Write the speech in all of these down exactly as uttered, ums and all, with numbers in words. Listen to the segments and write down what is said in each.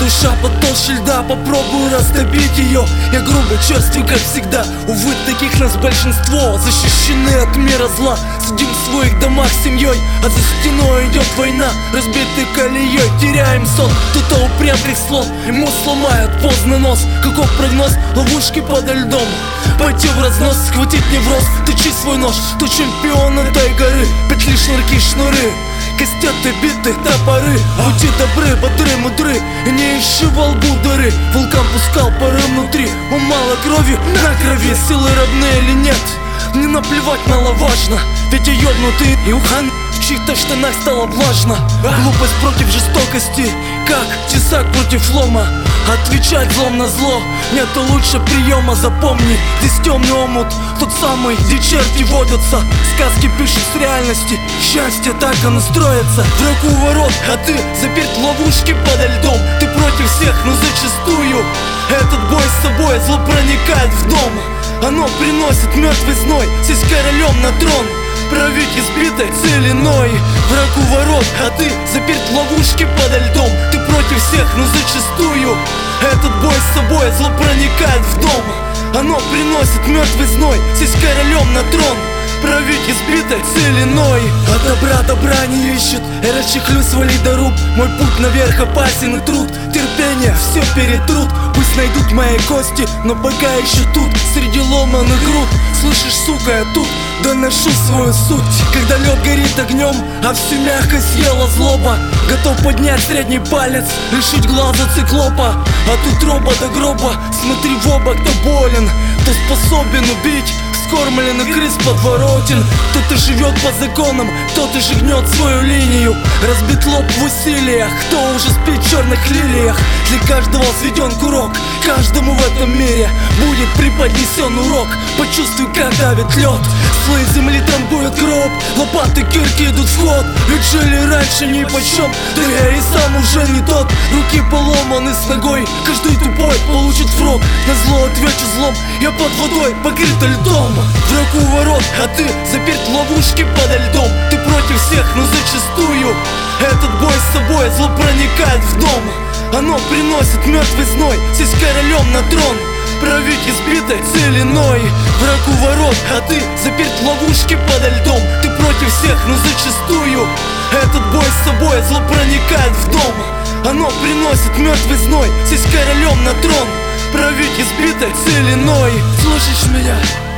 душа под толще льда, попробую растопить ее. Я грубо, черствый, как всегда. Увы, таких нас большинство. Защищены от мира зла, сидим в своих домах с семьей, а за стеной идет война, разбитый колеей. Теряем сон, кто-то упрямых слов, ему сломают поздно нос. Каков прогноз? Ловушки подо льдом, пойти в разнос, схватить невроз. Точи свой нож, ты чемпион этой горы. Петли, шнурки, шнуры, кастеты, биты, топоры. Будьте добры, бодры, мудры, и не ищи во лбу дыры. Вулкан пускал пары внутри, у мало крови на крови. Силы равны или нет, не наплевать, маловажно. Ведь я ёбнутый и ухан в чьих-то штанах стало влажно. Глупость против жестокости, как тесак против лома. Отвечать злом на зло, нету лучше приема. Запомни, здесь темный омут, тот самый, где черти водятся. Сказки пишут с реальности, счастье так оно строится. Враг у ворот, а ты заперт в ловушке подо льдом. Ты против всех, но зачастую этот бой с собой, зло проникает в дом. Оно приносит мертвый зной, сесть королем на трон, править избитой целиной. Враг у ворот, а ты заперт в ловушке подо льдом. Ты против всех, но зачастую этот бой с собой, зло проникает в дом. Оно приносит мертвый зной, сесть королем на трон, править избитой целиной. А добра добра не ищет, я расчехлюсь вали до рук. Мой путь наверх опасен и труд, терпение все перетрут. Пусть найдут мои кости, но пока еще тут, среди ломаных груд. Слышишь, сука, я тут доношу свою суть. Когда лед горит огнем, а всю мягкость съела злоба, готов поднять средний палец, лишить глаза циклопа. А тут робот до гроба, смотри в оба, кто болен, кто способен убить скормленных крыс подворотен. Кто-то живет по законам, кто-то же гнет свою линию. Разбит лоб в усилиях, кто уже спит в черных лилиях. Для каждого сведен курок, каждому в этом мире будет преподнесен урок. Почувствуй, как давит лед, слои земли трамбуют гроб. Лопаты, кирки идут в ход, ведь жили раньше ни почем. Да я и сам уже не тот, руки поломаны с ногой. Каждый тупой получит фрог, на зло отвечу злом. Я под водой, покрыта льдом. Враг у ворот, а ты заперт в ловушке подо льдом. Ты против всех, но зачастую этот бой с собой, зло проникает в дом. Оно приносит мертвый зной, сесть королем на трон, править избитой целиной. Враг у ворот, а ты заперт в ловушке подо льдом. Ты против всех, но зачастую этот бой с собой, зло проникает в дом. Оно приносит мертвый зной, сесть королем на трон, править избитой целиной. Слышишь меня?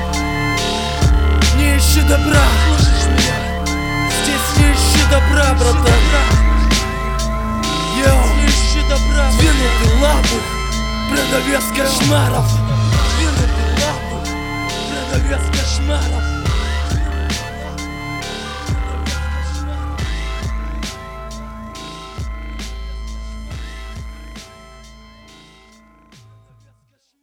Не ищи добра, слышишь меня? Здесь не ищи добра, братан. Йоу, не ищи добра. Двинутый лапу, продавец кошмаров. Двинутый лапу, продавец кошмаров.